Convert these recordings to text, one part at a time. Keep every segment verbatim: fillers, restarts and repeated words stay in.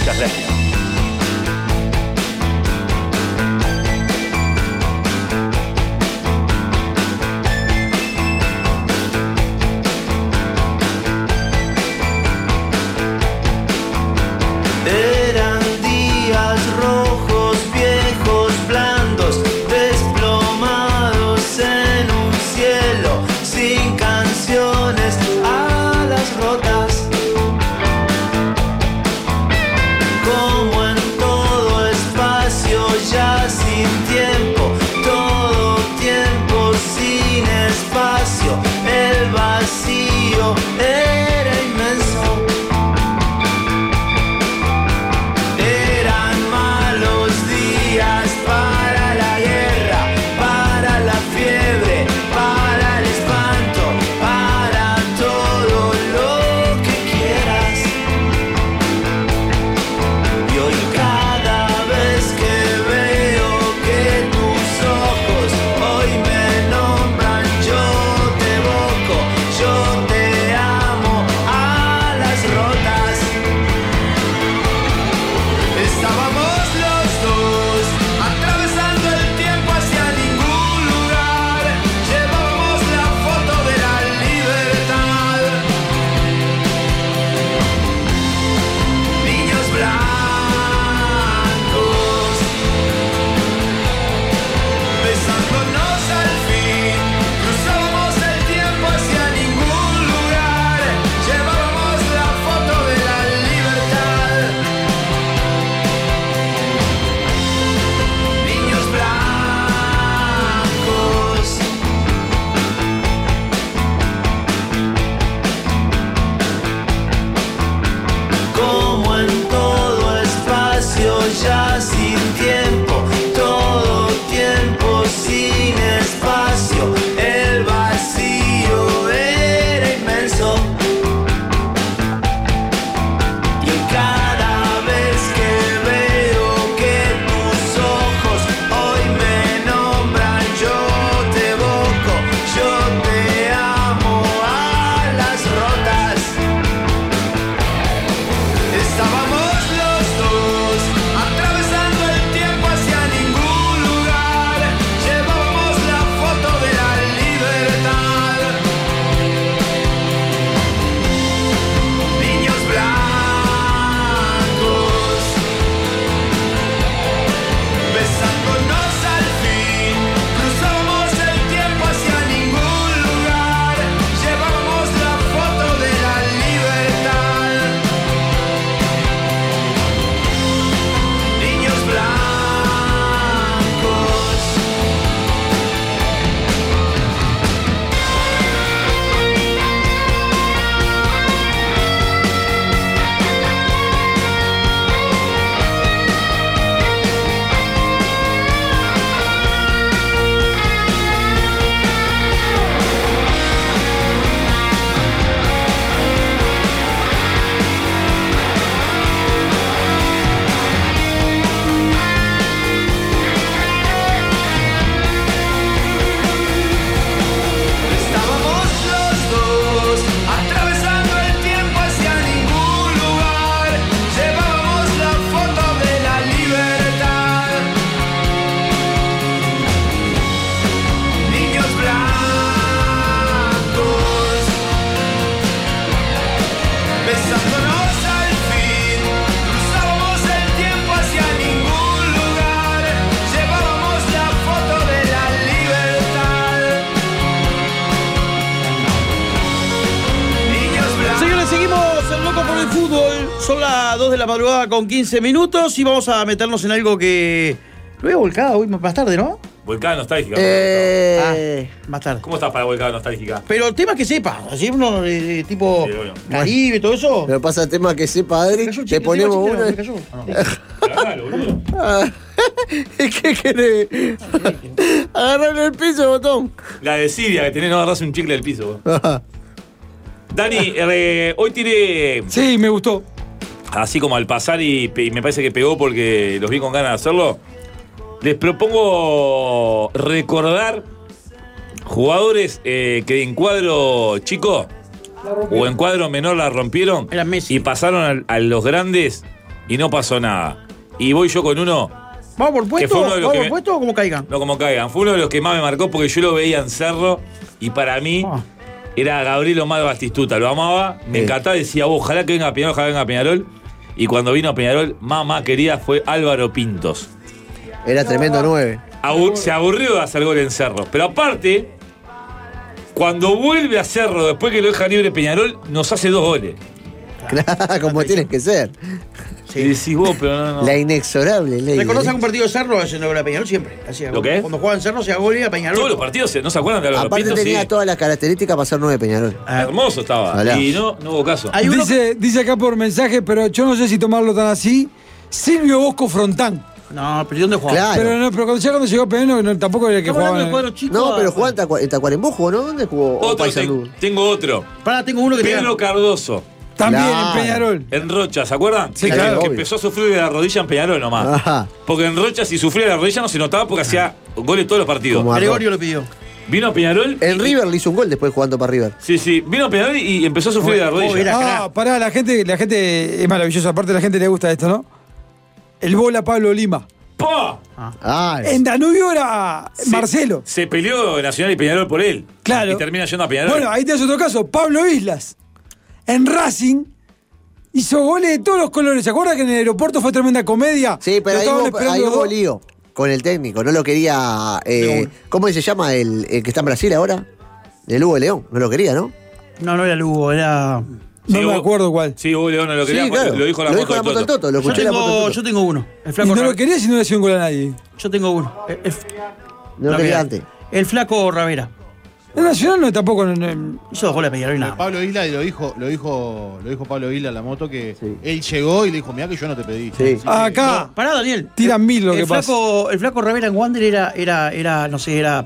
Muchas gracias. Son las dos de la madrugada con quince minutos y vamos a meternos en algo que... Lo voy a volcar hoy más tarde, ¿no? Volcada nostálgica. Eh... Ah, más tarde. ¿Cómo estás para volcada nostálgica? Pero el tema es que sepa, así uno eh, tipo Sí, bueno. Caribe, todo eso. Pero pasa el tema que sepa, Adri, te ponemos una. Claro, boludo. ¿Qué querés? Agarrarle el piso, botón. La desidia que tenés, no agarrarse un chicle del piso. Dani, eh, hoy tiré... Sí, me gustó. Así como al pasar y, y me parece que pegó porque los vi con ganas de hacerlo. Les propongo recordar jugadores eh, que en cuadro chico o en cuadro menor la rompieron Eran Messi. y pasaron a, a los grandes y no pasó nada. Y voy yo con uno, ¿Vamos por Que puesto? fue uno de los ¿Vamos que por me- puesto o como caigan? no como caigan, fue uno de los que más me marcó porque yo lo veía en Cerro y para mí Ah. era Gabriel Omar Batistuta, lo amaba, me Sí. encantaba, decía, "Oh, ojalá que venga a Peñarol, ojalá que venga a Peñarol". Y cuando vino a Peñarol, mamá querida, fue Álvaro Pintos. Era tremendo nueve. Abu- se aburrió de hacer gol en Cerro. Pero aparte, cuando vuelve a Cerro, después que lo deja libre Peñarol, nos hace dos goles. Claro, como tienes que ser. Y decís vos, pero no, no. La inexorable ley. ¿Recordás ¿eh? algún partido de Cerro haciendo gol a Peñarol? Siempre. Hacía ¿Lo gol. qué? Cuando jugaba en Cerro, hacía gol y a Peñarol. Todos los partidos, ¿no se acuerdan de Álvaro Aparte Pintos? tenía Sí. todas las características para ser nueve Peñarol. Ah, Hermoso estaba. Ojalá. Y no, no hubo caso. Hay uno Dice, dice acá por mensaje, pero yo no sé si tomarlo tan así. Silvio Bosco Frontán. No, pero ¿y dónde jugaba? Claro. Pero no, pero cuando, ya cuando llegó Peñarol, no, tampoco era el que Estamos jugaba. hablando de en el- cuadros chicos. No, pero a- jugaba en Tacua- en Tacuarembó, jugó, ¿no? ¿Dónde jugó? O Otro, Paysandú. te- tengo otro. Pará, tengo uno que te Pedro Cardoso, También Claro. en Peñarol. en Rocha, ¿se acuerdan? Sí, que, claro, que obvio. empezó a sufrir de la rodilla en Peñarol nomás. Ajá. Porque en Rocha, si sufría de la rodilla, no se notaba porque hacía goles todos los partidos. Como a- Gregorio lo pidió. Vino a Peñarol. En y- River le hizo un gol después jugando para River. Sí, sí. Vino a Peñarol y empezó a sufrir de la Oh, rodilla. era- Ah, crack. pará, la gente, la gente es maravillosa. Aparte, a la gente le gusta esto, ¿no? El bola Pablo Lima. ¡Pah! Ah, En Danubio era Se- Marcelo. Se peleó Nacional y Peñarol por él. Claro. Y termina yendo a Peñarol. Bueno, ahí tenés otro caso. Pablo Islas. En Racing hizo goles de todos los colores. ¿Se acuerdan que en el aeropuerto fue tremenda comedia? sí, pero Lo ahí estaban hubo, esperando ahí los hubo dos. lío con el técnico. No lo quería. eh, ¿Cómo se llama el, el que está en Brasil ahora? El Hugo León. No lo quería, ¿no? No, no era Lugo, era. No Sí, me hubo- acuerdo cuál. Sí, Hugo León no lo quería. Sí, claro. Lo dijo la lo moto dijo la del moto del Toto. Toto. Lo Yo escuché la moto tengo, del yo Toto. tengo uno. El Y flaco no lo Ravera. quería si no le hacía un gol a nadie. Yo tengo uno. El, el- No lo no, quería mirá, antes. el flaco Ravera. En Nacional no tampoco. no- no- Hizo dos goles a Peñarol y nada. Pablo Isla lo dijo, lo dijo, lo dijo Pablo Isla en la moto que Sí. él llegó y le dijo, mirá que yo no te pedí. Sí. Así que- Acá. Pará, Daniel. Tiran El- mil lo el que pasa. flaco, El flaco Ravera en Wander era, era, era, no sé, era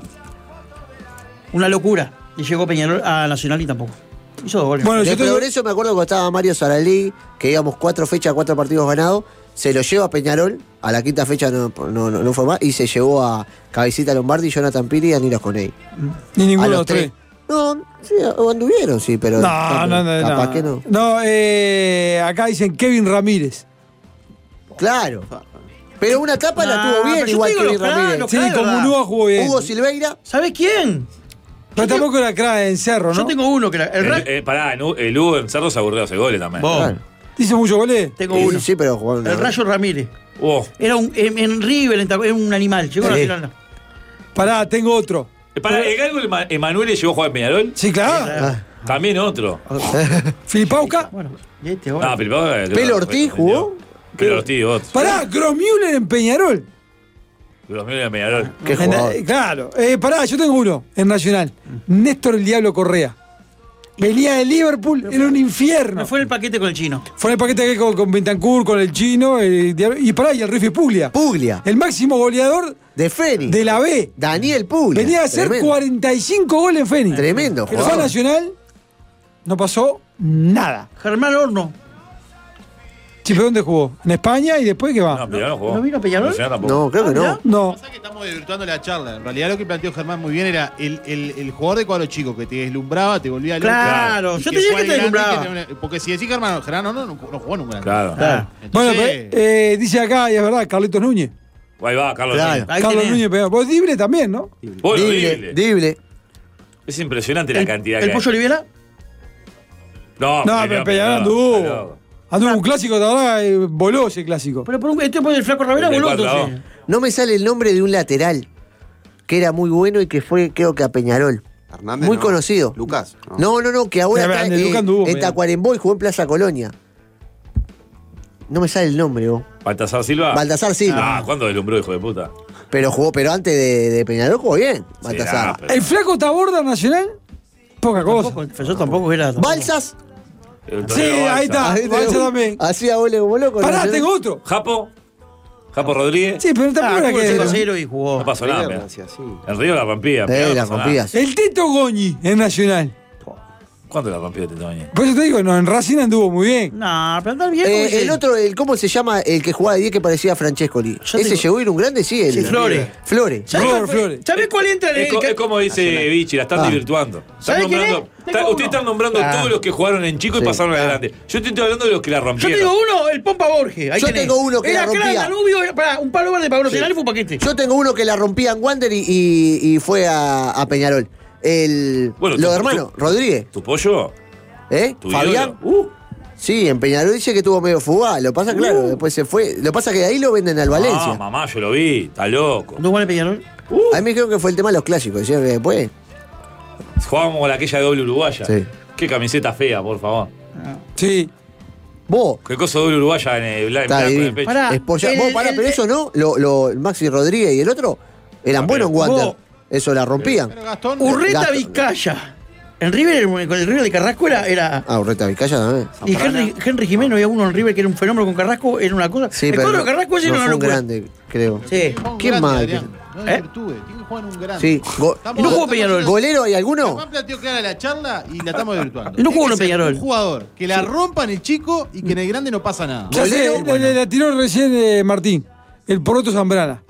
una locura. Y llegó Peñarol a Nacional y tampoco. Hizo dos goles. Bueno, De yo tengo- Progreso me acuerdo cuando estaba Mario Saralí, que íbamos cuatro fechas, cuatro partidos ganados. Se lo lleva a Peñarol, a la quinta fecha no, no, no, no fue más, y se llevó a Cabecita Lombardi, Jonathan Piri y Aníbal Coney. Ni ninguno A de los los tres. No, sí, anduvieron, sí, pero. No, no, no. Capaz no. que no. No, eh, acá dicen Kevin Ramírez. Claro. Pero una etapa la Nah, tuvo bien, pero yo igual te que digo Luis los Ramírez. planos. Sí, claro, como ¿verdad? Unúa jugó bien. Hugo Silveira, ¿Sabés quién? Pero tampoco era crack en Cerro, ¿no? Yo tengo uno que era. El El, Ra- eh, pará, en U- el Hugo en Cerro se aburrió de hacer goles también. Vos. Claro. Hizo muchos goles. Tengo sí, uno. sí, pero jugó una- El Rayo Ramírez. Oh. Era un, en, en River, en Tacu- era un animal. Llegó a Sí. Nacional. Pará, tengo otro. Eh, Pará, ¿el galgo Ema- Emanuele llegó a jugar en Peñarol? Sí, claro. Ah. También otro. Filipauca. Bueno, y este, No, bueno. pero Pelo Ortiz jugó. Pelo Ortiz, otro. Pará, Grosmüller en Peñarol. Los míos de Peñarol. Qué En- jugador. eh, claro. Eh, pará, yo tengo uno en Nacional. Néstor el Diablo Correa. Venía de Liverpool, era un infierno. Me fue en el paquete con el chino. Fue en el paquete que con, con Bentancur, con el chino, el Diablo- y pará, y el Rifi Puglia. Puglia, El máximo goleador de Fénix. de la B. Daniel Puglia. Venía a hacer Tremendo. cuarenta y cinco goles en Fénix. Tremendo Pero fue a jugador. Nacional, no pasó nada. Germán Horno. Sí, ¿pero dónde jugó? En España y después qué va. No, Peñarol no jugó. ¿No vino a Peñarol? Nacional tampoco. No, creo que no. mirá. No. Pasa que estamos desvirtuando la charla. En realidad lo que planteó Germán muy bien era el, el, el jugador de cuadro chico que te deslumbraba, te volvía loco. Claro, Y yo te dije fue que te el grande deslumbraba. que te- Porque si decís Germán, Germán no, no, no, no jugó nunca. Claro. Ah. Bueno, Entonces, pero, eh, dice acá, y es verdad, Carlitos Núñez. Ahí va, Carlos Claro. Núñez. Ahí Carlos tenés. Núñez, pero vos Dible también, ¿no? Bueno, Dible, Dible. Dible. Es impresionante la El, cantidad el que hay. Pollo Olivera. No, No, pero Peñarol, Peñarol está anduvo. loco. Anduvo un clásico, de verdad, eh, voló ese clásico. Pero por un, este por el flaco Ravera El del voló cuatro a entonces. No me sale el nombre de un lateral que era muy bueno y que fue, creo que a Peñarol. Hernández, Muy ¿no? conocido. Lucas. No, no, no, que ahora Ya, está grande, eh, Lucas anduvo, en mirá. Tacuarembó y jugó en Plaza Colonia. No me sale el nombre, vos. Baltasar Silva. Baltasar Silva. Ah, ¿cuándo deslumbró, hijo de puta? Pero jugó, pero antes de, de Peñarol jugó bien. Baltasar. nah, pero- El flaco Taborda Nacional, poca cosa. Tampoco, yo tampoco era. tampoco. Balsas. El Sí, torneo Balsa. ahí está. Ahí Balsa tenemos- también. Hacía goles como loco. Pará, Nacional. tengo otro. Japo. Japo Rodríguez. Sí, pero Ah, tampoco era jugó que cinco a era. cero y jugó. No pasó nada, River mirá. hacía así. En Río la rompía. mirá, Eh, no la pasó nada. rompías. El Tito Goñi en Nacional. ¿Cuánto la rompió este tamaño? Por eso te digo, no, en Racing anduvo muy bien. No, pero andar bien. Eh, dice. el otro, el, ¿cómo se llama? El que jugaba de diez que parecía Francescoli. Yo ¿Ese digo- llegó a ir un grande? Sí, el Sí, Flores. Flores. ¿Sabés Flores, cuál fue? Flores. ¿Sabés cuál entra en Es, el co- ca- es como dice Vichy, la están Ah. desvirtuando. Están ¿Sabés quién nombrando, es? está- Tengo ustedes uno. están nombrando Ah. todos los que jugaron en chico y Sí. pasaron Ah. adelante. Yo te estoy hablando de los que la Yo rompieron. te digo uno, el Pompa Borges. Ahí Yo tenés. tengo uno que era la rompía. Clara Danubio, era- pará, un palo verde para Nacional y fue un paquete. Yo tengo uno que la rompía en Wander y, y, y fue a, a Peñarol. El, Bueno, los tu- hermanos, tu- Rodríguez. ¿Tu pollo? ¿Eh? ¿Tu Fabián. ídolo? Uh. Sí, en Peñarol dice que tuvo medio fugaz. Lo pasa, claro, después se fue. Lo pasa que de ahí lo venden al Valencia. Ah, mamá, yo lo vi. Está loco. ¿No vale Peñarol? A mí me dijeron que fue el tema de los clásicos. Decían que después. Jugábamos con aquella doble uruguaya. Sí. Qué camiseta fea, por favor. Sí. Vos. Qué cosa doble uruguaya en el, bla- en Está blanco en divino. el pecho. Pará. Espolla- el- vos, pará, el- pero eso no. Lo, lo, Maxi Rodríguez y el otro eran Ah, buenos en pero- Wander. vos- Eso la rompían. Pero Gastón. Urreta Gato. Vizcaya. En River, con el River de Carrasco era. era Ah, Urreta Vizcaya también. y Henry, Henry Jiménez, había uno en River que era un fenómeno con Carrasco, era una cosa. Sí, el pero cuadro de Carrasco ese no era una fue un locura. grande, creo. Sí. Tiene que jugar un ¿Quién grande, más? Adrián. No ¿Eh? es virtud, tiene que jugar en un grande. Sí. Go- Estamos- Y no jugó estamos- Peñarol. ¿Golero hay alguno? Germán planteó clara la charla y la estamos desvirtuando. Y no jugó Tiene en que ser Peñarol. Un jugador que la rompa en el chico y que en el grande no pasa nada. Ya sé, Bolero, le, le- la tiró recién eh, Martín. El Poroto Zambrana.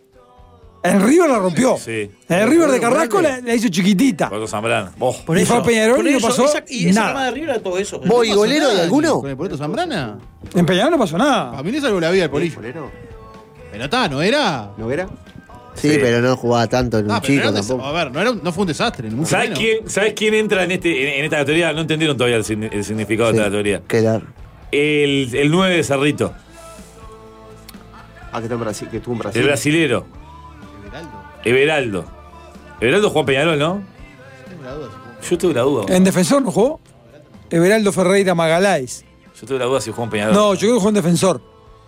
En River la rompió. Sí. En el River de Bueno, Carrasco la, grande. la hizo chiquitita. Cuatro Zambrana. Vos. Por Y eso, fue a Peñarol por y no eso, pasó esa, y esa nada. camada de River era todo eso. ¿Vos y pasó golero nada de alguno? ¿Con el Puerto Zambrana? En Peñarol no pasó A nada. mí le salvó la vida el polillo. Pero está, ¿no era? ¿No era? Sí, Sí. pero no jugaba tanto en un Ah, pero no chico era un des- tampoco. A ver, no, era un- no fue un desastre. ni mucho ¿Sabes menos. quién, ¿Sabes quién entra en, este, en, en esta teoría? No entendieron todavía el, signi- el significado Sí. de esta teoría. Que era- El, el nueve de Cerrito. Ah, que, está en Brasil, que estuvo en Brasil. El brasilero. Everaldo. Everaldo. Everaldo jugó en Peñarol, ¿no? Tengo la duda si jugó. Yo tuve la duda. En defensor no jugó. Everaldo Ferreira Magaláes. Yo tuve la duda si jugó en Peñarol. No, yo creo que jugó en defensor.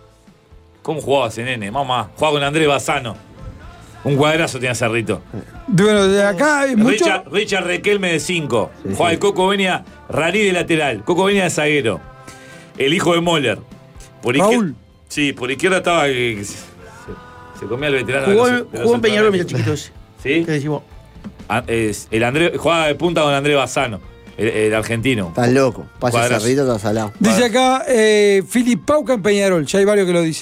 ¿Cómo jugaba ese nene? Mamá. Jugaba con Andrés Bassano. Un cuadrazo tenía Cerrito. Bueno, de acá hay mucho. Richard, Richard Requelme de cinco. Sí, Jugaba sí. el Coco Venia, Rani de lateral. Coco Venia de zaguero. El hijo de Moller. Por izquier- Raúl. Sí, por izquierda estaba. que- que se, se comía el veterano. de Jugó, los- en- de los jugó en Peñarol, mira centroamericanos. chiquito ese. ¿Sí? ¿Qué decimos? Ah, es- el André, jugaba de punta con Andrés Bassano, el, el argentino. Estás loco. Pasa Cuadrazo. Cerrito, estás salado. Dice acá eh, Filip Pauca en Peñarol. Ya hay varios que lo dicen.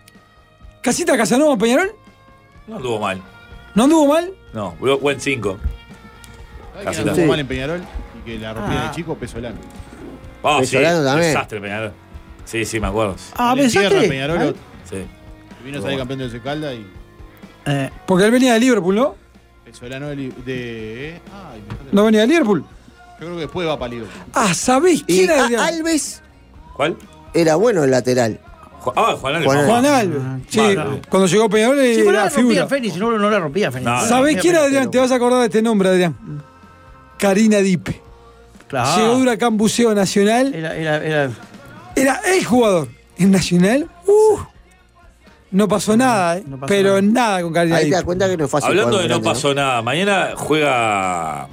Casita Casanova en Peñarol. No anduvo mal. ¿No anduvo mal? No, buen- buen cinco. ¿Sabés Casi quién anduvo sí. mal en Peñarol? Y que la rompía en Ah. el chico, Pesolano. Ah, sí, Pesolano también. desastre Peñarol. Sí, sí, me acuerdo. Ah, En el tierra, ¿pensaste? Peñarol ¿Ah? Sí. vino a salir campeón de Secalda y Eh, Porque él venía de Liverpool, ¿no? Pesolano de. de eh, ay, me falta- No venía de Liverpool. Yo creo que después va para Liverpool. Ah, ¿sabés Y quién era? a- Adrián? Alves ¿Cuál? era bueno el lateral. Ju- Ah, Juan Alves. Juan mamá. Juan Alves. Sí, Vale. cuando llegó a Peñarol sí, pero no era la rompía figura. Fénix, si no, no la rompía Fénix. No, no. ¿Sabés La quién, rompía Adrián? Fénix, Te vas a acordar de este nombre, Adrián. Karina Dipe. Claro. Llegó de Huracán Buceo Nacional. Era, era, era. Era el jugador. En Nacional, uh, no pasó nada, eh, no pasó pero nada. nada, con Karina Ahí te Dipe. das cuenta que no es fácil. Hablando jugar de no grande, pasó nada, mañana juega.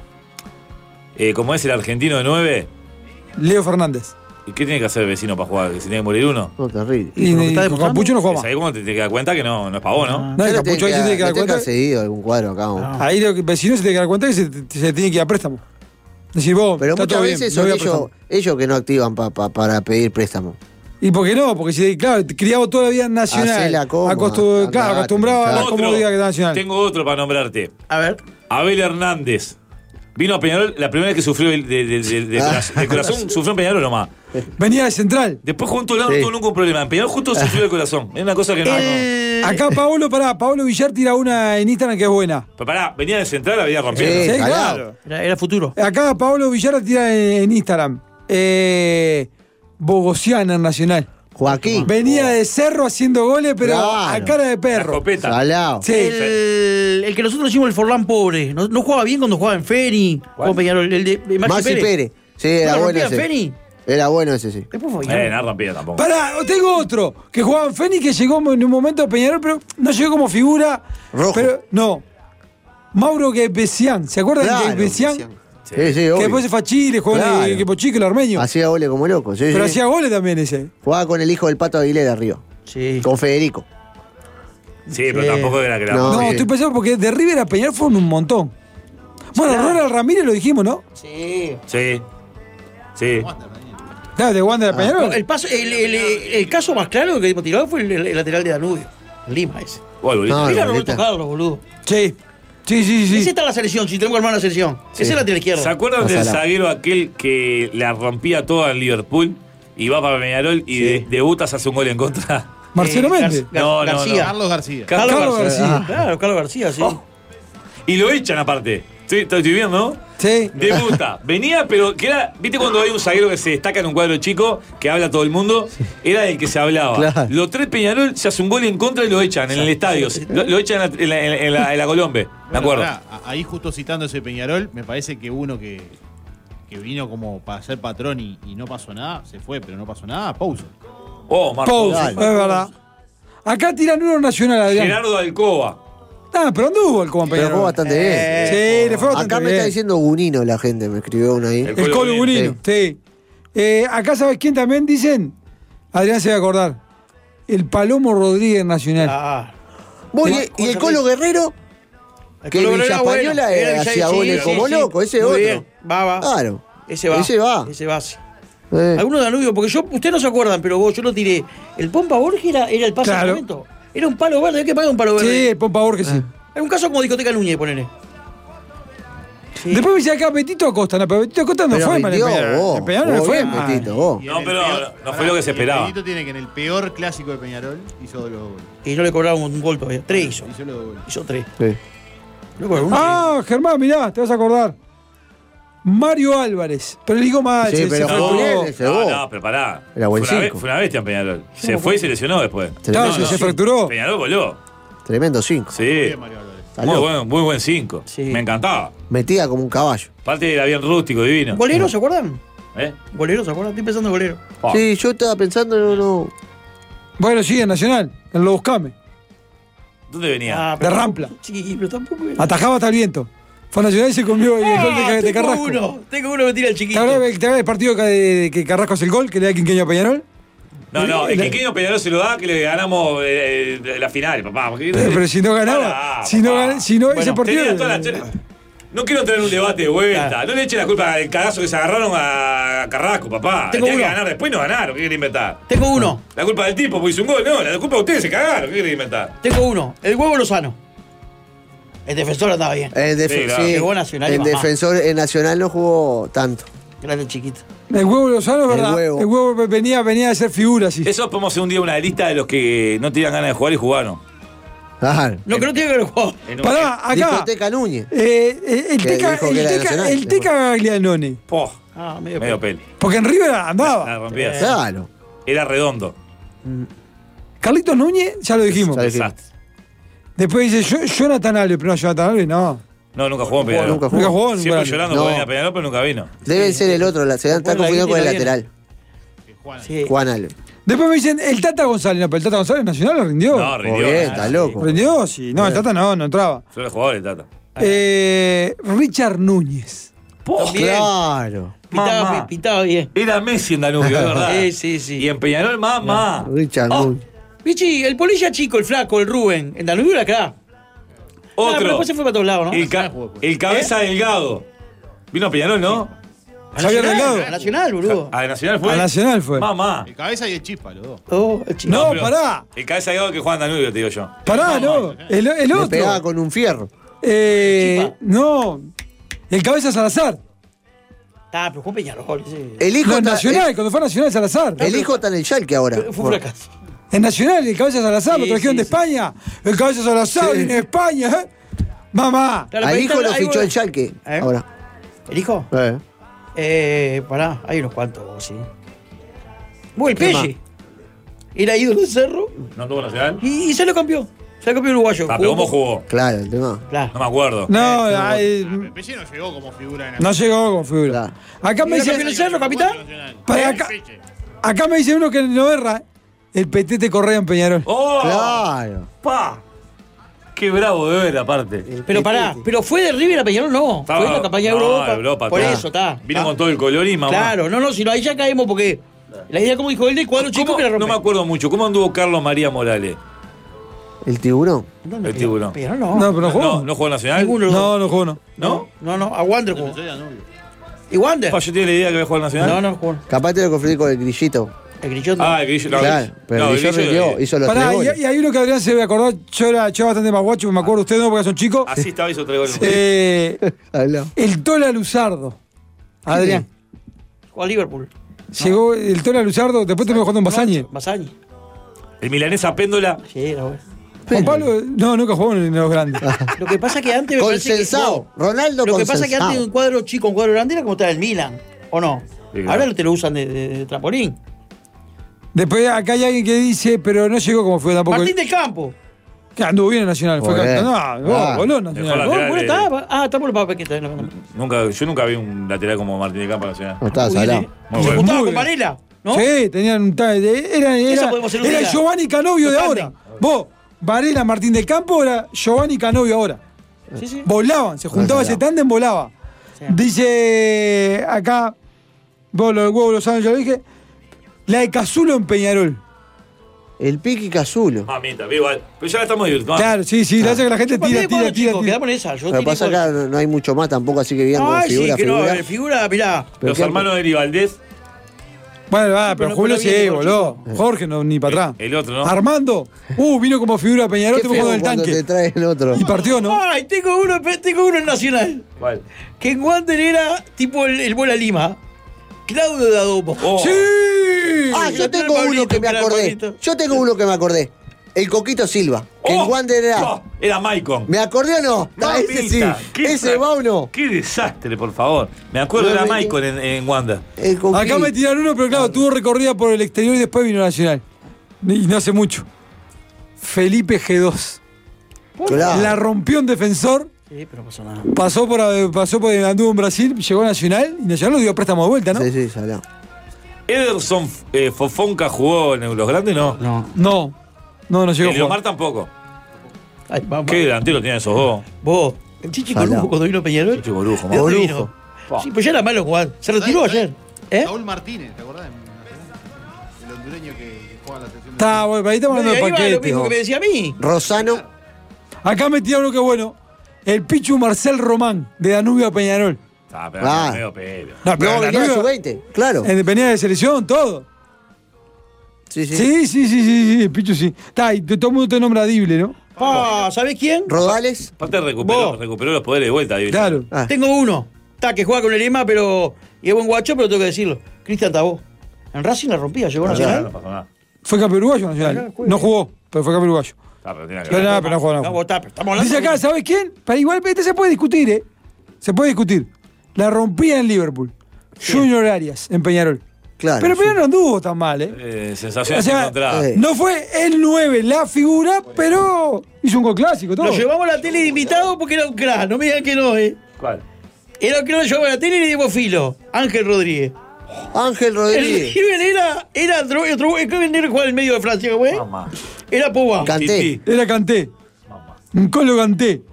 Eh, como es el argentino de nueve. Leo Fernández. ¿Y qué tiene que hacer el vecino para jugar? ¿Que se tiene que morir uno? No, terrible. ¿Y Y, por lo que y está con demostrando? Capucho no juega más. ¿Sabés cómo te, te das cuenta que no, no es pavón, no? Ah. No, el Ya le Capucho ahí se tiene tiene que dar le tiene que cuenta. haber cedido algún cuadro acá. vamos. Ah. Ahí lo que el vecino se tiene que dar cuenta que se, se tiene que ir a préstamo. Decir, vos, Pero está muchas todo bien, veces me son voy a ellos, préstamo. ellos que no activan pa- pa- para pedir préstamo. ¿Y por qué no? Porque si, claro, criado toda la vida en Nacional. Hacela cómoda, acostu- andate, claro, acostumbrado a la claro. comodidad que da Nacional. Tengo otro para nombrarte. A ver. Abel Hernández. Vino a Peñarol la primera vez que sufrió el de, de- de- de- Ah. corazón, de corazón, sufrió en Peñarol nomás. Venía de Central. Después jugó en Toulon, no Sí. tuvo nunca un problema. En Peñarol justo sufrió el corazón. Es una cosa que no. no. El- Acá Paolo, pará, Paolo Villar tira una en Instagram que es buena. Pero pará, venía de central, la venía rompiendo. Sí, Sí, calado. claro. Era, era futuro. Acá Paolo Villar tira en, en Instagram. Eh, Bogosiana en Nacional. Joaquín. Venía de Cerro haciendo goles, pero Claro. a cara de La perro. escopeta. Salado. Sí. El, el que nosotros hicimos el Forlán pobre. No, no jugaba bien cuando jugaba en Feni. Jugaba en Peñarol. El de de Maxi, Maxi Pérez. Pérez. Sí, era ¿No bueno rompía en ese. Feni? Era bueno ese, sí. Después fue Eh, Peñarol. no rompía tampoco. Pará, tengo otro que jugaba en Fénix que llegó en un momento a Peñarol, pero no llegó como figura. Rojo. Pero no. Mauro Guepesian. ¿Se acuerdan Claro, de Guepesian? Sí. Sí, sí, Que obvio. después se fue a Chile, jugó en Claro. el equipo chico, el armenio. Hacía goles como loco. Sí, Pero sí. hacía goles también ese. Jugaba con el hijo del Pato Aguilera arriba. Sí. Con Federico. Sí, pero Sí. tampoco era que era. No, No, sí. estoy pensando porque de River a Peñarol fueron un montón. Bueno, Claro. Ronald Ramírez lo dijimos, ¿no? Sí. Sí. Sí. Wander, Daniel. Claro, de Wander a Peñarol. No, el, paso, el, el, el caso más claro que hemos tirado fue el, el lateral de Danubio. Lima ese. Oh, el bolito. No, Mira el Roberto bolita. Carlos, boludo. Sí. Sí, sí, sí. Ese sí. está en la selección, si tenemos que armar una selección. Ese es el lateral izquierdo. ¿Se acuerdan Pasala. del zaguero aquel que la rompía toda en Liverpool y va para Peñarol y Sí. de, debuta, se hace un gol en contra? Marcelo Eh, Méndez. Gar- No, no, García. Carlos García. Car- Carlos, Carlos García. García. Claro, Carlos García, sí. Oh. Y lo echan aparte. Sí, estoy viendo, ¿no? Sí. Debuta. Venía, pero que era. ¿Viste cuando hay un zaguero que se destaca en un cuadro chico, que habla todo el mundo? Era el que se hablaba. Claro. Los tres Peñarol se hace un gol en contra y lo echan en el estadio. Lo, lo echan en la, en la, en la- en la Colombe. Me Bueno, acuerdo. pará, a- ahí justo citando ese Peñarol, me parece que uno que, que vino como para ser patrón y, y no pasó nada, se fue, pero no pasó nada, Pouso. Oh, Marco. Pouso, Dale. es verdad. Acá tiran uno nacional, Adrián. Gerardo Alcoba. Ah, pero anduvo el Pero compañero. jugó bastante bien. Sí, le fue bastante Acá me bien. está diciendo Gunino la gente, me escribió uno ahí. El El Colo Colo Gunino, Gunino, sí. Eh, acá, ¿sabes quién también dicen? Adrián se va a acordar. El Palomo Rodríguez Nacional. Ah. Muy Sí. bien. ¿Y el Colo Guerrero? El Que Colo Villa Guerrero era bueno. Española Era Villa- hacía sí, goles sí, como sí. loco, ese Muy otro. bien. Va, va. Claro. Ese va. Ese va. Ese va, sí. Eh. Algunos de Danubio, porque yo, ustedes no se acuerdan, pero vos, yo lo tiré. El Pompa Borges era, era el pase Claro. al momento. Era un palo verde, hay que pagar un palo Sí, verde. el Pompa Borges, sí. Era un caso como discoteca Núñez, ponele. Sí. Después me dice acá Betito Acosta, no, pero Betito Acosta no Pero fue mal en rindió, Peñarol. vos. En Peñarol no Vos fue bien, mal. Betito, vos. Y No, en el pero no fue lo que se y el esperaba. Pedrito tiene que en el peor clásico de Peñarol hizo dos goles. Y no le cobraron un gol todavía. Tres hizo. Hizo los dos goles. Hizo tres. Sí. No cobró uno. Ah, Germán, mirá, te vas a acordar. Mario Álvarez. Pero le digo mal, Sí, se, pero se jugó fracturó. bien ese. No, vos. no, pero pará. Era buen fue, una cinco. vez, fue una bestia en Peñarol. Se fue y se lesionó después. Claro, Tremendo, se, se sí. fracturó. Peñarol voló. Tremendo cinco. Sí. Bien, Mario Álvarez. Está Muy loco. buen, muy buen cinco. Sí. Me encantaba. Metía como un caballo. Aparte era bien rústico, divino. ¿Golero, se acuerdan? ¿Eh? ¿Golero, se acuerdan? Estoy pensando en golero. Oh. Sí, yo estaba pensando, no, no. Bueno, sí, en Nacional, en Los Buscame. ¿Dónde venía? Ah, pero- De Rampla. Sí, pero tampoco era. Atajaba hasta el viento. Fue a Nacional y se comió el Ah, gol de, de tengo Carrasco. uno. Tengo uno que tira el ¿Te chiquito. acuerdas te acuerdas del partido que, de- que Carrasco hace el gol, que le da Quinqueño a Peñarol? No, no, el La- Quiqueño Peñarol se lo da que le ganamos eh, eh, la final, papá. Porque- Eh, pero si no ganaba, Pará, si no papá. gan- si no, ese Bueno, partido- tenía todas las- No quiero entrar en un debate de vuelta. Claro. No le echen la culpa al cagazo que se agarraron a Carrasco, papá. Tengo Tenía que uno. ganar después, no ganaron. ¿Qué quiere inventar? Tengo uno. La culpa del tipo porque hizo un gol. No, la culpa de ustedes se cagaron. ¿Qué quiere inventar? Tengo uno. El huevo Lozano. El defensor andaba bien. En, defe- Sí, claro. sí, Llegó a Nacional y en mamá. defensor, en Nacional no jugó tanto. Grande chiquito. El huevo Lozano, es El verdad. huevo. El huevo venía, venía a ser figura, sí. Eso podemos hacer un día una lista de los que no tenían ganas de jugar y jugaron. Claro. No, que no tiene que ver con. En un- Pará, acá. Discoteca Núñez. Eh, eh, el Que Teca, dijo que el era Teca, Nacional. el Teca Gaglianone. Po, Ah, medio, medio pelo. pelo. Porque en River La andaba. rompías. Claro. Era redondo. Carlitos Núñez, ya lo dijimos. Ya lo dijimos. Desastre. Después dice yo- Jonathan Alves, pero no, Jonathan Alves no. No, nunca jugó en Peñarol. Nunca jugó. Nunca jugó en Siempre Peñarol. llorando No. porque venía a Peñarol, pero nunca vino. Debe ser el otro, la- se está Bueno, la confundiendo con el Guiti la lateral. Que Juan- Sí. Juan Alves. Después me dicen el Tata González, no, pero el Tata González Nacional lo rindió. No, Muy rindió. bien, Ah, está sí. loco. ¿Rindió? Sí. No, el Tata no, no entraba. Solo jugador el Tata. Eh, Richard Núñez. También. Claro. Pintaba, Mamá. pintaba bien. Era Messi en Danubio, es verdad. Sí, sí, sí. Y en Peñarol, mamá. Richard Oh, Núñez. Vichy, el polilla chico, el flaco, el Rubén. En Danubio era acá. Ah, pero Otro. después se fue para todos lados, ¿no? El, ca- el cabeza delgado. Vino a Peñarol, ¿no? A Javier Nacional, Delgado. a Nacional, boludo. A Nacional fue. A Nacional fue. Mamá. El cabeza y el chispa, los dos. Oh, el chico. No, pero pará. El cabeza delgado que juega en Danubio, te digo yo. Pará, no. El, el Le otro. pegaba con un fierro. Eh, Chipa. no. El cabeza Salazar. Ah, pero jugó Peñarol. Sí. El hijo, No, en está, Nacional, cuando fue a Nacional Salazar. el, el hijo está en el Schalke ahora. Fue un fracaso. En Nacional, el cabeza Salazar, lo Sí, trajeron sí, de sí. España. El cabeza Salazar Sí. viene de España, ¿eh? Mamá. Claro, Al pero ahí hijo está- lo ahí fichó voy. el Schalke. ¿Eh? Ahora. ¿El hijo? Eh. Eh, pará, hay unos cuantos, vos, sí. Vos, el ¿Qué Pelle. Era ídolo de Cerro ¿No tuvo Nacional? y, y se lo campeó. Se lo campeó el uruguayo. Ah, pero ¿cómo jugó? Claro, el tema. Claro. No me acuerdo. No, Eh, ay, Ah, Peche no llegó como figura en no llegó con figura. Claro. Acá me ¿Y no campeón dice, el Cerro, capitán? para acá, acá me dice uno que no erra. El Petete Correa en Peñarol. ¡Oh! Claro. ¡Pa! Qué bravo de ver, aparte. Pero pará, pero fue de River a Peñarol, no. Estaba- Fue de la campaña de no, Europa. Europa, Por claro. eso, está. Vino está. con todo el color y mamá. Claro, no, no, si no, ahí ya caemos porque la idea, como dijo él, del cuadro chico ¿Cómo? que la rompe. No me acuerdo mucho. ¿Cómo anduvo Carlos María Morales? El tiburón. ¿Dónde? El tiburón. Peñarol no. No, pero no jugó. No, no jugó Nacional. Ninguno de los No, dos. no jugó, no. ¿No? No, no, a Wander jugó. Defensor de Danubio. ¿Y Wander? Pa, yo tenía la idea que había jugado al Nacional. No, no jugó. Capaz te lo confundí con el grillito. El Grillón no. Ah, el Grillo. No, Claro, el- pero no, el el Grillón Grillo, rindió, eh, hizo los Pará, tres y, goles. y hay uno que Adrián se debe acordar. Yo era, yo era bastante más guacho, me acuerdo. Ustedes no, porque son chicos. Así estaba, hizo tres goles. Eh, Habló. el Tola Luzardo. Adrián. Jugó a Liverpool. Llegó el Tola Luzardo, después terminó jugando en Basañe. Basañe. El milanesa Péndola. Sí, era bueno. Juan Pablo, no, nunca jugó en los grandes. Lo que pasa que antes me parece que- Consensado. no. Ronaldo Lo que pasa que antes consensado. un cuadro chico, un cuadro grande era como estaba el Milan, ¿o no? Sí, claro. Ahora te lo usan de, de- de trampolín. Después acá hay alguien que dice, pero no llegó como fue tampoco. Martín del Campo. Que anduvo bien en Nacional. Fue Joder. capitán. No, Ah. no, voló en Mejor Nacional. lateral. ¿Vos, vos de- estabas? Ah, está por el papel que está. No, no. Nunca, yo nunca vi un lateral como Martín de Campo Nacional. No estaba Muy bien, salado. ¿eh? Muy Se bueno. juntaba Muy con bien. Varela, ¿no? Sí, tenían un tal- Era, Esa era, podemos hacer un era día. Giovanni Canovio de Un ahora. tándem. Vos, Varela Martín del Campo era Giovanni Canovio ahora. Sí, sí. Volaban, se juntaba No, ese no. tándem, volaba. Sí. Dice acá, vos los huevos los años, ya lo dije, la de Cazulo en Peñarol. El Piqui Cazulo. Mamita, igual. Pero ya la estamos divirtuando. Claro, sí, sí, la hace que la gente Yo tira, también, tira, cuando tira, chico, tira. quedamos en esa. Yo Lo que pasa tiro- acá no, no hay mucho más tampoco, así que bien como Ay, figura, sí, que no, figura. eh, figura, mirá. Pero Los qué- hermanos de Eri Valdés. Bueno, va, Sí, pero pero Julio no sí, viene, voló. Jorge no, ni para atrás. El otro, ¿no? Armando, uh, vino como figura de Peñarol, Qué te feo pongo del cuando tanque. te traen otro. Y partió, ¿no? Ay, tengo uno, tengo uno en Nacional. ¿Cuál? Que en Wander era tipo el, el Bola Lima. Claudio de Adobo. Oh. ¡Sí! Ah, yo Yo tengo tengo uno que me Pablito, acordé. Pablito. Yo tengo uno que me acordé. El Coquito Silva. Que Oh. en Wander era. Oh, era Maicon. ¿Me acordé o no? Ah, ese sí. Mamita, qué Ese fra- va o no. Qué desastre, por favor. Me acuerdo, No, era no, Maicon en, en Wanda. El Coquito. Acá me tiraron uno, pero claro, tuvo recorrida por el exterior y después vino Nacional. Y no hace mucho. Felipe G dos. Claro. La rompió en defensor, Sí, pero no pasó nada. pasó por, pasó por anduvo en Brasil, llegó a Nacional y Nacional lo dio a préstamo de vuelta, ¿no? Sí, sí, salió. Ederson eh, Fofonca jugó en los grandes, ¿no? No. No, no, no llegó a El Omar jugar. tampoco. Ay, vamos. ¿Qué delantero tienen esos dos? Vos, el Chichi Salado. Corujo cuando vino Peñarol. Chichi Corujo, ¿De dónde Corujo. vino? Pa. Sí, pues ya era malo jugar. Se retiró ¿Sabés- ayer. sabés? ¿Eh? Raúl Martínez, ¿te acordás? El hondureño que, que juega en la selección. de- Está, bueno, ahí estamos No, y hablando de ahí va lo paquete. mismo que me decía a mí. Rosano. Acá me tiraron uno que bueno. El Pichu Marcel Román, de Danubio a Peñarol. Ah, pero Ah. medio pelo. No, pero No, venía a Danubio- su veinte. Claro. en Venía de selección, todo. Sí, sí. Sí, sí, sí, sí, sí, el Pichu sí. Está, y todo el mundo te nombra Dible, ¿no? Pa, ¿sabés quién? Rodales. Aparte recuperó, Vos. recuperó los poderes de vuelta. David. Claro. Ah. Tengo uno. Está, que juega con el Lema, pero. Y es buen guacho, pero tengo que decirlo. Cristian Tabó. En Racing la rompía, llegó a No, Nacional. no pasó nada. Fue campeón uruguayo Acá Nacional. juega. No jugó, pero fue campeón uruguyo. Ah, pero tiene que Pero ver. nada, pero no jugó, no No, jugó. está, pero estamos hablando. Dice acá, ¿sabes quién? Para igual este se puede discutir, ¿eh? Se puede discutir. La rompía en Liverpool. Junior Arias, en Peñarol. Claro. pero sí. Peñarol no anduvo tan mal, ¿eh? Eh, O sensaciones sea, encontradas. eh. no fue el nueve la figura, pero hizo un gol clásico, todo. Lo llevamos a la tele de invitado porque era un crack. No me digan que no, ¿eh? ¿Cuál? Era un crack, lo llevamos a la tele y le dimos filo. Ángel Rodríguez. Ángel El Rodríguez. River era. Era otro. otro creo que el negro jugaba en el medio de Francia, güey. Mamá. Era Pogba. Canté. Tití. Era Canté. Mamá. Un colo Canté.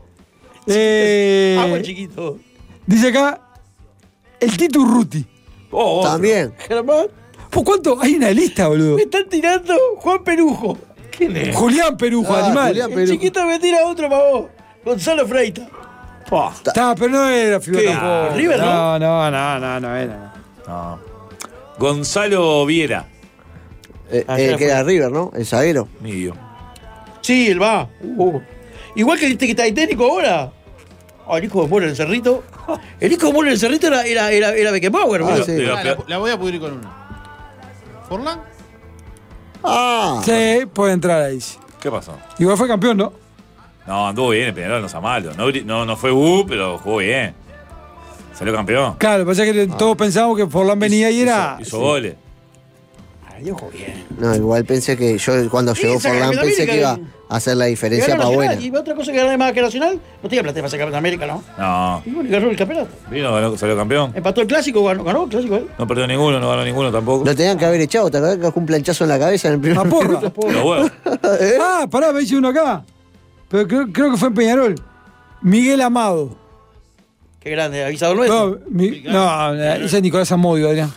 Eh, Agua chiquito. dice acá, el Tito Urruti. Oh, otro. También. Germán. ¿Por cuánto? Hay una lista, boludo. Me están tirando Juan Perujo. ¿Quién es? Julián Perujo, Ah, animal. Julián El Perujo. chiquito me tira otro para vos. Gonzalo Freita. Pa. Está, pero no era figura ¿Qué? tampoco. River, no, no, no, no, no era. No. Gonzalo Viera. Eh, Ah, el ya que fue. era River, ¿no? El zaguero. Mío. Sí, él va. Uh. Igual que este que está ahí técnico ahora. Ah, el hijo de Mora en el Cerrito. El hijo de Mora en el Cerrito era, era, era, era Beckenbauer, Ah, boludo. sí. De la Ah, pe- la, la voy a pudrir con uno. ¿Forlán? Ah. Sí, puede entrar ahí. sí. ¿Qué pasó? Igual fue campeón, ¿no? No, anduvo bien, el Peñarol no está malo. No, bri- no, no fue U, pero jugó bien. Salió campeón. Claro, pasa que todos pensábamos que Forlán venía y era. Hizo, hizo goles. Ay, ojo bien. No, igual pensé que yo cuando Sí, llegó saca Forlán Campeón pensé América, que iba que- a hacer la Que diferencia gana para Nacional, buena. y otra cosa que gana más que Nacional, no tenía plata para sacar de América, ¿no? No. Y bueno, y ganó el campeonato. Vino, ganó, salió campeón. Empató el clásico, ganó, ganó el clásico, ¿eh? No perdió ninguno, no ganó ninguno tampoco. Lo tenían que haber echado, ¿te acordás que dejó un planchazo en la cabeza en el primer A porra. minuto? Los huevos. Ah, pará, me dice uno acá. Pero creo, creo que fue en Peñarol. Miguel Amado. Qué grande, avisador nuestro. No, mi- no, ese es Nicolás Amodio, Adrián.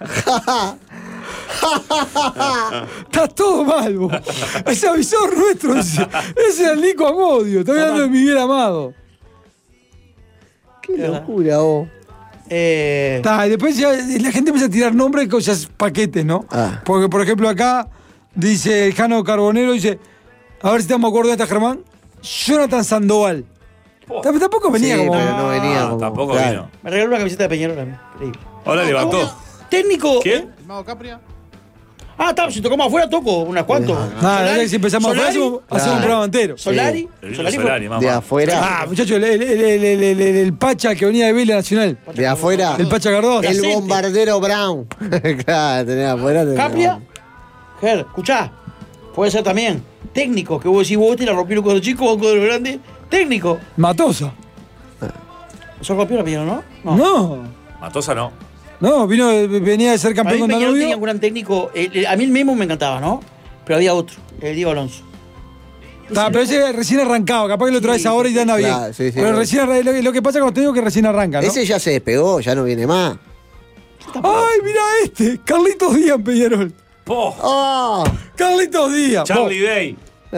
Está todo mal, vos. Ese avisor nuestro. Ese, ese es el Nico Amodio. Estoy hablando de Miguel Amado. Qué locura, vos. Eh, Ta, y después ya la gente empieza a tirar nombres, cosas, paquetes, ¿no? Ah. Porque, por ejemplo, acá dice el Jano Carbonero, dice, a ver si estamos de acuerdo en esta, Germán, Jonathan Sandoval. Tamp- Tampoco venía Sí, como... pero no venía Ah, como. tampoco claro. vino. me regaló una camiseta de Peñarol a mí. Increíble. Ahora levantó. Técnico. ¿Quién? ¿El Mago Capria? Ah, está, si tocamos afuera, toco unas cuantas. Nada, si empezamos a Solari, hacemos, hacemos un Claro. programa entero. Solari. El Solari fue- Solari, mamá. De afuera. Ah, muchachos, el, el, el, el, el, el- el Pacha que venía de Vélez Nacional. De afuera. El Pacha Cardoso. El Aceite. bombardero Brown. Claro, tenés afuera. tenés Capria. afuera. Ger, escuchá. Puede ser también. Técnico, que vos decís, vos te la rompieron un cuadro chico, un cuadro grande. Técnico. Matosa. ¿Sos campeón, Peñarol, no? No. Matosa no. No, vino, venía de ser Para campeón mí con Peñarol tenía un Danubio. gran técnico. El- el- a mí el mismo me encantaba, ¿no? Pero había otro, el Diego Alonso. Ta, pero ese recién arrancaba, capaz que lo traes Sí, ahora y te anda bien. Claro, sí, sí, pero claro. recién arra- lo, lo que pasa cuando te digo que recién arranca, ¿no? Ese ya se despegó, ya no viene más. ¡Ay, mira este! Carlitos Díaz en Peñarol. Po. ¡Oh! Carlitos Díaz. Charlie Day.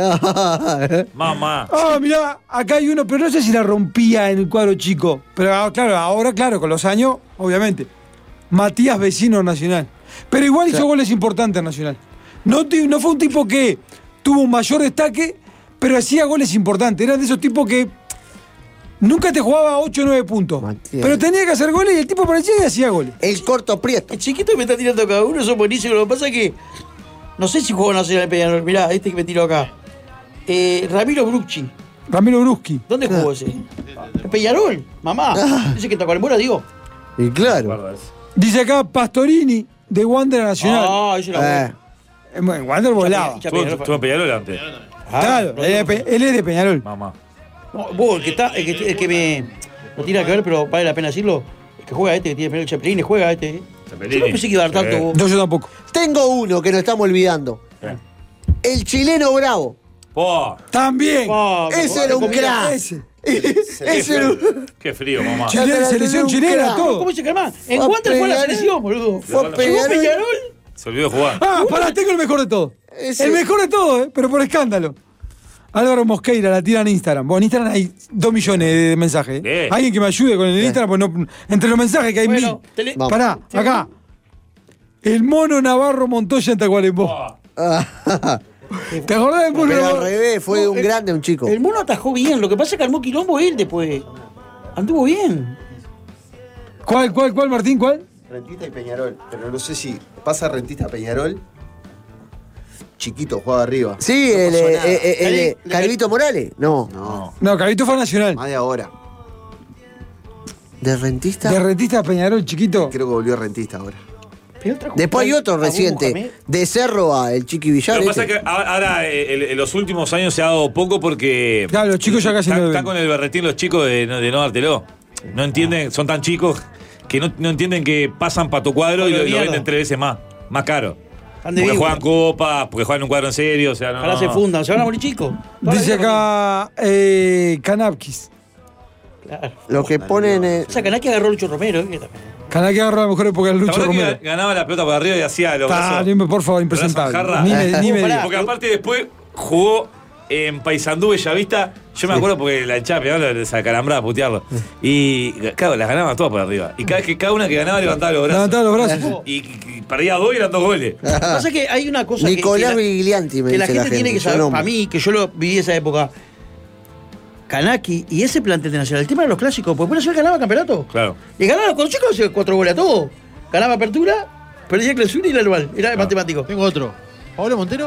Mamá. Ah, mirá, acá hay uno, pero no sé si la rompía en el cuadro chico. Pero ah, claro, ahora, claro, con los años, obviamente. Matías Vecino Nacional. Pero igual hizo goles importantes en Nacional. No, ti- no fue un tipo que tuvo un mayor destaque, pero hacía goles importantes. Era de esos tipos que nunca te jugaba ocho o nueve puntos. Matías. Pero tenía que hacer goles y el tipo aparecía y hacía goles. El corto prieto. El chiquito que me está tirando cada uno son buenísimos. Lo que pasa es que no sé si jugó Nacional en Peñarol. Mirá, este que me tiró acá. Eh, Ramiro Brucci. Ramiro Bruschi. ¿Dónde jugó ese? En Peñarol, mamá. Dice que tocó en Mora, digo. Y claro. Guarda eso. Dice acá Pastorini de Wander Nacional. Ah, ese era Eh, bueno. Eh, bueno, Wander volaba. Hincha Estuvo Peñarol. estuvo en Peñarol antes. Ah, Claro, lo él es, digo. de Pe- él es de Peñarol. Mamá. No, vos, el que está, el que, el que me. No tiene nada que ver, pero vale la pena decirlo. El que juega este, que tiene el Chapelini, juega este. ¿eh? Chapelini. Yo no pensé que iba a dar tanto. Sí. vos. No, yo tampoco. tengo uno que nos estamos olvidando. Eh. El chileno Bravo. Po. También. Ah, Ese era un comida- crack. Ese. Ese era un... Qué frío, mamá. Che, Chile- Era selección un chilena, crack. todo. ¿Cómo dice Germán? En Fue a Wander fue a la Peñarol. selección, boludo. Fue a ¿Llegó Peñarol. Peñarol? Se olvidó de jugar. Ah, pará, tengo el mejor de todo. Ese- El mejor de todo, ¿eh? Pero por escándalo. Álvaro Mosqueira la tira en Instagram. Bueno, en Instagram hay dos millones de mensajes. ¿eh? Bien. Alguien que me ayude con el Instagram, pues no, entre los mensajes que hay Bueno, mil. tele- Vamos. Pará, acá. El mono Navarro Montoya en Tacuarembó. Po. ¿Te acordás del mono Pero al Navarro? revés, fue No, un el- grande, un chico. El mono atajó bien. Lo que pasa es que armó quilombo él después. Anduvo bien. ¿Cuál, cuál, cuál, Martín? ¿Cuál? Rentista y Peñarol, pero no sé si pasa Rentista a Peñarol. Chiquito, jugaba arriba. Sí, No el, pasó eh, nada. eh, eh, el, eh, El- Calvito Morales. No. No, No, Cabito fue Nacional. más de ahora. ¿De rentista? De rentista Peñarol, chiquito. Creo que volvió Rentista ahora. Pero trajo Después hay a otro Abu reciente. Mohamed. De Cerro a el Chiqui Villar. Lo que pasa este. es que ahora ahora, eh, el- en los últimos años se ha dado poco porque. Claro, los chicos ya casi no están, lo ven. están con el berretín los chicos de no, de no dártelo. No entienden, son tan chicos que no, no entienden que pasan para tu cuadro y lo, y lo Mierda. venden tres veces más, más caro. Están de Porque víbora. juegan copas, porque juegan un cuadro en serio, o sea, no. Ojalá se fundan. Se van a morir chicos. Toda la Dice vida acá eh, Canapkis. Claro. Lo que ponen. eh, O sea, Canaki agarró a Lucho Romero. ¿eh? Que también. Canal que agarró la mejor época del ¿Te Lucho acordás Romero. que ganaba la pelota para arriba y hacía los Ta, brazos? dime, por favor, brazos impresentable. jarra? Ni me, ni me Pará. digas. Porque aparte después jugó en Paysandú Bellavista. Yo me acuerdo porque la hinchada Peñarol les acalambraba a putearlo. Y claro, las ganaban todas por arriba. Y cada vez que cada una que ganaba levantaba los brazos. Levantaba los brazos. Y, y perdía dos y eran dos goles. Lo que pasa es que hay una cosa que- Nicolás que, la, Viglianti, me que la dice gente la tiene que su saber. nombre. Para mí, que yo lo viví esa época. Kanaki y ese plantel de Nacional. El tema de los clásicos. Porque Nacional ganaba campeonato. Claro. Y ganaba con chicos hacía cuatro goles a todo. Ganaba apertura, perdía clausura y la anual. Era Ah. matemático. Tengo otro. ¿Pablo Montero?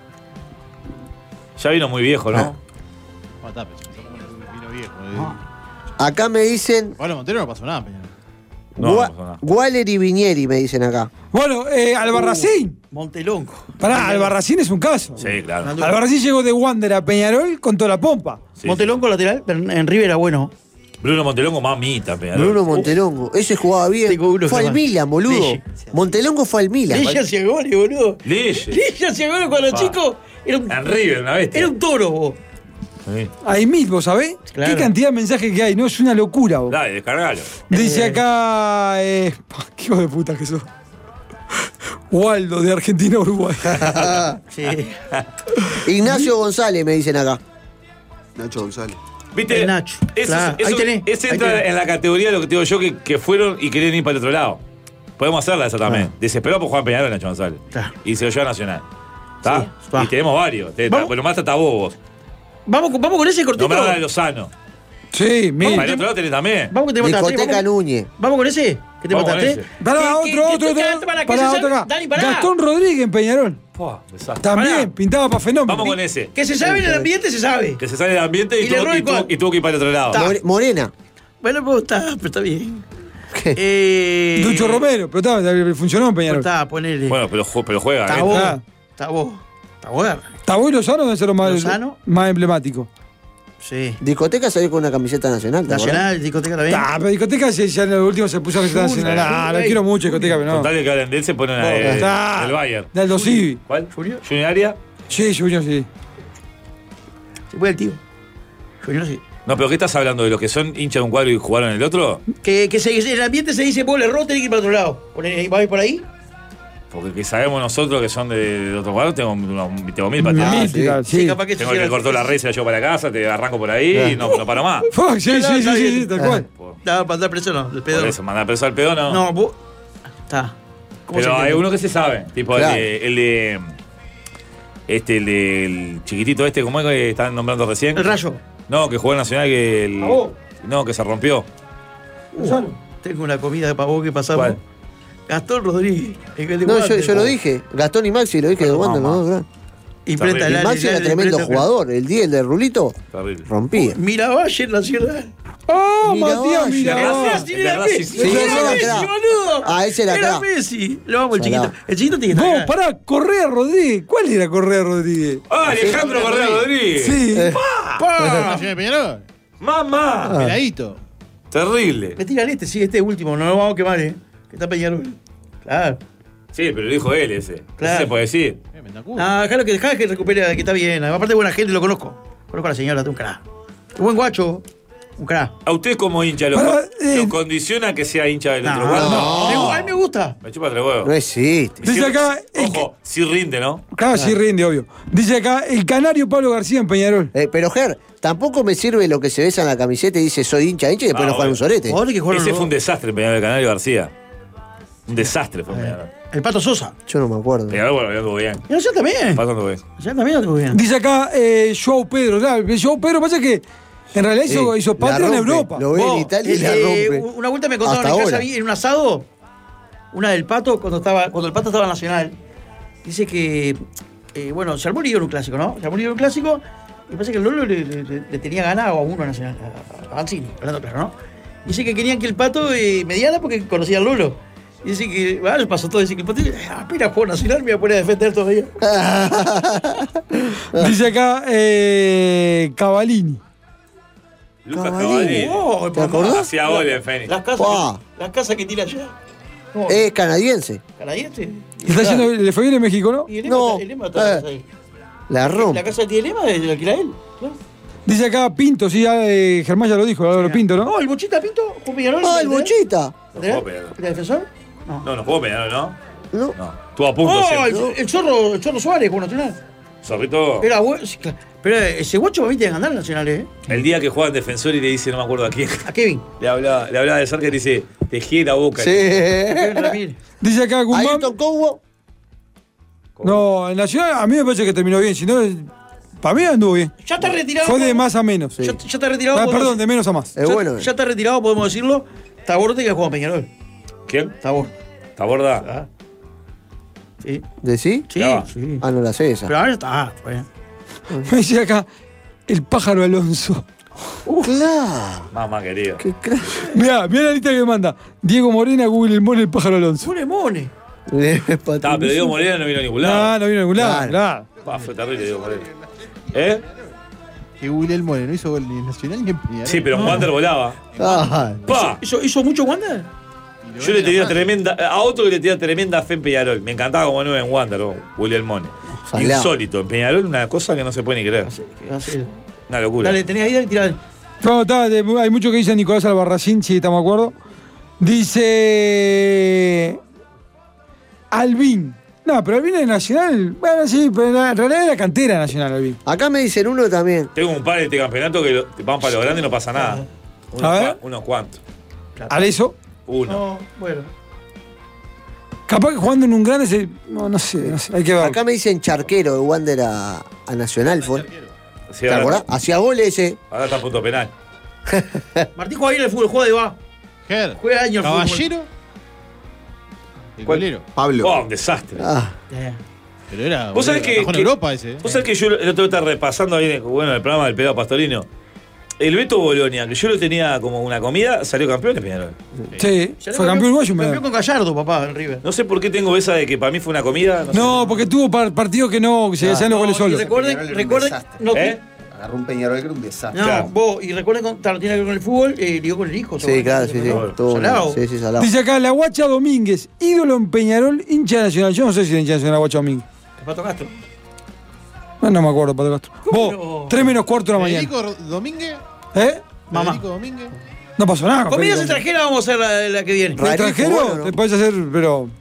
Ya vino muy viejo, ¿no? Ah, está, pero se me vino viejo. eh. Acá me dicen. Pablo Montero no pasó nada, Peñarol. No, Gua- no pasó nada. Waller y Viñeri, me dicen acá. Bueno, eh, Albarracín. Montelongo. Pará, Albarracín es un caso. Sí, claro. Albarracín llegó de Wander a Peñarol con toda la pompa. Sí, Montelongo lateral, pero en River era bueno. sí. Bruno Montelongo, mamita, Peñarol. Bruno Montelongo. Ese jugaba bien. Tengo uno Fue que al más. Milan, boludo. Lille. Montelongo fue al Milan. Lilla hacía goles, boludo. Lille. Lilla hacía goles cuando Ah. chico. Era un, En River, una bestia. era un toro, vos. Sí. Ahí mismo, ¿sabés? Claro. Qué cantidad de mensajes que hay, ¿no? Es una locura, vos. Dale, descargalo. Dice acá. Eh, qué hijo de puta que sos. Waldo, de Argentina a Uruguay. Sí. Ignacio González, me dicen acá. Nacho González. ¿Viste? El Nacho. Eso, Claro, eso- ahí tenés, ese ahí entra tenés. en la categoría de lo que te digo yo, que, que fueron y querían ir para el otro lado. Podemos hacerla esa también. Desesperado por Juan Peñarol, Nacho González. Claro. Y se lo lleva a Nacional. ¿Está? Sí, va. Y tenemos varios. Te- Vamos. Bueno, más Tatabobos. Vamos, con- vamos con ese cortito. Nombrada de Lozano. Sí, mira. Para el otro lado tenés también. Vamos que te mataste. Discoteca Vamos, Núñez. vamos con ese. ¿Qué te Vamos con mataste? ese. Pará, ¿Qué- otro, qué- otro, qué- otro. para que Pará, se otro sabe- acá. Dani, pará. Gastón Rodríguez en Peñarol. Pua, desastre. También, Pará. pintaba para fenómeno. Vamos con ese. Que se sabe en el ambiente, se sabe. Que se sale del ambiente y, Y le tuvo, roba y, el tuvo, cuadro. y tuvo que ir para el otro lado. Ta. More- Morena. Bueno, pues está, pero está bien. ¿Qué? Eh, Ducho Romero, pero está, funcionó en pues Peñarol. está, ponele. Bueno, pero, ju- pero juega. Está ¿eh? vos. Ah. Está vos. Está vos. Tabó y Lozano deben ser los más, Lozano. más emblemáticos. Sí. Discoteca salió con una camiseta nacional. ¿te acordás? Nacional, discoteca también. Ah, pero discoteca ya, ya en el último se puso a camiseta Junior, nacional. Ah, lo Junior. quiero mucho, discoteca, pero Con no. tal de que hablen de él, se pone una de, Está. del Bayern. De Aldo Civi. ¿Cuál? Junior. ¿Junior Aria? Sí, Junior, sí. Se puede el tío. Junior sí. No, pero ¿qué estás hablando? ¿De los que son hinchas de un cuadro y jugaron en el otro? Que, que se, en el ambiente se dice, vos le erró, tenés que ir para otro lado. Ponele, ¿vas a ir por ahí? Porque que sabemos nosotros que son de, de otro cuadro, tengo, unos- tengo mil para Ah, ti. Mítica, sí. sí. capaz que Tengo el que cortó la red, se la llevo para casa, te arranco por ahí y no, no paro más. Fuck, sí, sí, Claro, sí, está sí, bien. sí, tal cual. Por, No, para andar preso no, el pedo. por eso, mandar preso al pedo no. No, vos. Está. ¿Cómo Pero se hay entiende? uno que se sabe. Tipo Claro. el de. El de este, el del chiquitito este, ¿cómo es que están nombrando recién? El Rayo. No, que jugó en Nacional que el. ¿A vos? No, que se rompió. Uh, tengo una comida para vos que pasamos. ¿Cuál? Gastón Rodríguez. el que te No, yo, guante. yo lo dije. Gastón y Maxi lo dije de Wander, mamá. ¿no? Claro. Imprenta Y el Maxi era tremendo jugador. El día, el de Rulito, Terrible. rompía. Miravalle Nacional. ¡Oh, Mirá, Matías, vaya. mira! Gracias, el de era Racing. Messi. Sí, ese Era era Messi, crack. boludo. Ah, ese era Era crack. Messi. Lo vamos, el chiquito. Salado. El chiquito tiene que estar Vos, acá. pará, Correa Rodríguez. ¿Cuál era Correa Rodríguez? ¡Ah, Alejandro Correa Rodríguez! Sí. ¡Pah! Nacional de Peñarol. ¡Mamá! Peladito. Terrible. Me tiran este, sí, este último. No lo vamos a quemar, eh. Que está Peñarol. Claro. Sí, pero lo dijo él ese. Claro. Ese se puede decir. Eh, Mentacú. No, dejalo que, dejalo que recupere, que está bien. Aparte, buena gente, lo conozco. Conozco a la señora, es un crack. Un buen guacho. Un crack. ¿A usted como hincha lo, Pará, eh. lo condiciona que sea hincha del otro No, cuadro? no. A mí me gusta. Me chupa tres huevos. No existe. Dice acá, el, Ojo, sí rinde, ¿no? claro, sí rinde, obvio. Dice acá, el canario Pablo García en Peñarol. Eh, pero, Ger, tampoco me sirve lo que se besa en la camiseta y dice soy hincha, hincha y después Ah, no juega un obvio. sorete. Jugadores que jugaron Ese los fue un dos. desastre en Peñarol del Canario García. Un desastre fue en Peñarol. El Pato Sosa. Yo no me acuerdo. Peñarol, bueno, anduvo bien. Y yo también. Pasando bien. Yo también lo bien. Dice acá, eh, Joao Pedro. Claro, el Joao Pedro pasa que en realidad hizo, Sí, hizo la patria en rompe. Europa. Lo ve en Vos, Italia y la eh, rompe. una vuelta me contaron Hasta en casa ahora. vi en un asado, una del Pato, cuando estaba cuando el Pato estaba en Nacional. Dice que, eh, bueno, se armó un lío en un clásico, ¿no? Se armó un lío en un clásico y parece que el Lolo le, le- le- le tenía ganado a uno a Nacional, a- a Mancini, hablando claro, ¿no? Dice que querían que el Pato eh, mediana porque conocía al Lolo. Dice que, bueno, le pasó todo, dice que el Pato eh, apenas jugó Nacional, me voy a poner a defender todavía. Dice acá, eh, Cavallini. Lucas Cavallini. Cavallini. Oh, ¿Te acordás? Hacía goles en Fénix. Las casas, Pua. que, las casas que tira allá. No, Es canadiense. canadiense. Está yendo, le fue bien en México, ¿no? Y el Lema, No. está- el Lema está en la casa Eh. ahí. La rompe. La casa de Tielema de la alquila él. ¿No? Dice acá Pinto, sí, ya, eh, Germán ya lo dijo, Álvaro Pinto, ¿no? Oh, el Bochita Pinto, Juan Peñarol. Ah, el Bochita. No jugó Peñarol. ¿El defensor? No. No, no jugó Peñarol, ¿no? No. No. Estuvo a punto Oh, siempre. el, el Zorro, el Zorro Suárez, con Nacional. Zorrito. Era bueno. sí, claro. Pero ese guacho para mí tiene que andar en Nacional, ¿eh? El día que juega en defensor y le dice, no me acuerdo a quién. A Kevin. Le hablaba, le hablaba de cerca y le dice, te gira la boca. Sí. Kevin Ramírez. Dice acá Guzmán. Ayrton Cobo. No, en Nacional a mí me parece que terminó bien, si no, para mí anduvo bien. Ya está retirado. Fue de podemos- más a menos. Ya, ya está retirado. Ah, podemos- perdón, de menos a más. Es ya, bueno. ya está retirado, podemos decirlo. Taborte que juega en Peñarol. ¿Quién? Tabor. ¿Taborda? Ah. Sí. ¿De sí? Sí, Ya va. sí. Ah, no la sé esa. Pero ahora está. Pues. Me dice acá el pájaro Alonso. Claro. Mamá querido. Qué crack. Mirá, mirá la lista que me manda. Diego Morena, Google El Mone, el pájaro Alonso. Pone mone. Estaba, pero Diego Morena no vino a ningún lado. No, no vino a ningún lado, Claro. claro. Pa, fue terrible Diego Morena. ¿Eh? Que William More no hizo gol ni en Nacional ni en Peñarol. Sí, pero en Wander volaba. Ah, Pa. ¿Hizo, ¿Hizo mucho Wander? Y lo Yo ven le en tenía la tremenda. A otro que le tenía tremenda fe en Peñarol. Me encantaba como nueve en Wander, oh, William Mone. Salado. Insólito. En Peñarol, una cosa que no se puede ni creer. ¿Qué va a hacer? Una locura. Dale, tenés ahí, dale, tirá. No, está, de- hay mucho que dice Nicolás Albarracín, sí, estamos de acuerdo. Dice. Albín. No, pero Albín es Nacional. Bueno, sí, pero en realidad era cantera Nacional, Albín. Acá me dicen uno también. Tengo un par de este campeonato que lo- van para lo grande y no pasa nada. Unos, A ver. cua- unos cuantos. Aleso. Uno. No, bueno. Capaz que jugando en un grande se. No, no sé, no sé. Hay que ver. Acá me dicen Charquero de Wander a, a Nacional. Fue. Sí, ¿Te ahora, acordás? Hacía goles ese. ahora está a punto penal. Martín juega bien el fútbol, juega de va. Ger, Juega años el fútbol. Caballero. El ¿Cuál? golero. Pablo. Oh, un desastre. Ah, Eh, Pero era. Vos sabés boludo, que- atajó en que- Europa ese. ¿eh? Vos sabés que yo el otro día estaba repasando ahí, bueno, el programa del Pelado Pastorino. El Beto Bolonia, que yo lo tenía como una comida, salió campeón de Peñarol. Sí, ya fue lo campeón uruguayo. Campeón me- con Gallardo, papá, en River. No sé por qué tengo esa de que para mí fue una comida. No, sé. No, porque tuvo par- partidos que no, que se hacían los goles y solos. recuerden, Peñarol era un recuerden, desastre. no, ¿Eh? Agarró un Peñarol que era un desastre. no, Claro. vos, y recuerden, con- claro, tiene que ver con el fútbol, eh, ligó con el hijo. sí, claro, sí, sí. ¿no? Tuvo una- Salado. Sí, sí, salado. Dice acá, la Guacha Domínguez, ídolo en Peñarol, hincha nacional. Yo no sé si era hincha nacional la Guacha Domínguez. Pato Castro. No, no me acuerdo, Pato Castro. ¿Cómo Vos, no? tres menos cuarto de la mañana. Federico Domínguez. ¿Eh? Mamá. Federico Domínguez. No pasó nada. con Comidas Federico. extranjeras vamos a hacer la, la que viene. ¿De extranjero? Bueno, ¿no? Te podés hacer, pero